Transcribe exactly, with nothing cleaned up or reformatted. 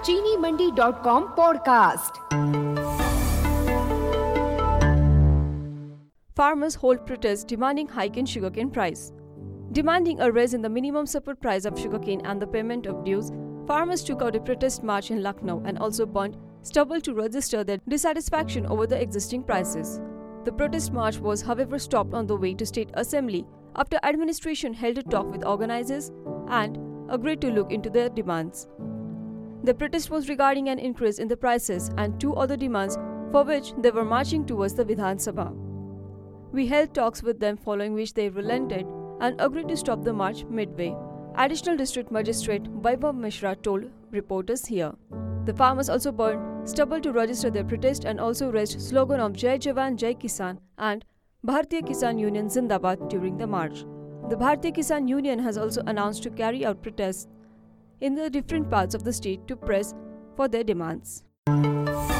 चीनी Mandi dot com podcast. Farmers hold protest demanding hike in sugarcane price. Demanding a raise in the minimum support price of sugarcane and the payment of dues, farmers took out a protest march in Lucknow and also burned stubble to register their dissatisfaction over the existing prices. The protest march was, however, stopped on the way to State Assembly after administration held a talk with organizers and agreed to look into their demands. The protest was regarding an increase in the prices and two other demands for which they were marching towards the Vidhan Sabha. We held talks with them, following which they relented and agreed to stop the march midway. Additional District Magistrate Vaibhav Mishra told reporters here. The farmers also burned stubble to register their protest and also raised slogan of Jai Jawan, Jai Kisan and Bharatiya Kisan Union Zindabad during the march. The Bharatiya Kisan Union has also announced to carry out protests in the different parts of the state to press for their demands.